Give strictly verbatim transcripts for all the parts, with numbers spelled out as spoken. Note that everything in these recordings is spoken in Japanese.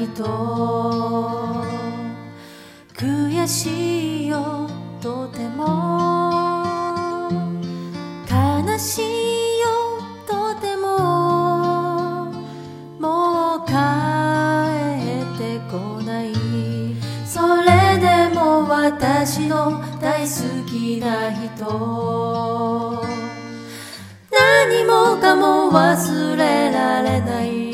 人悔しいよとても悲しいよとてももう帰ってこないそれでも私の大好きな人何もかも忘れられない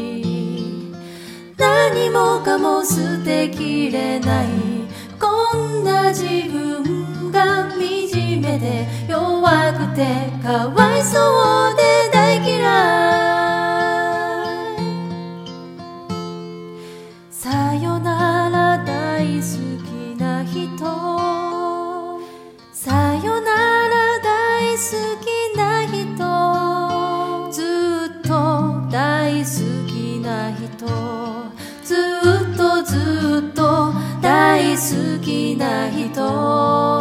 何もかも捨てきれないこんな自分が惨めで弱くてかわいそうで大嫌いさよなら大好きな人さよなら大好きな人ずっと大好きな人ずっとずっと大好きな人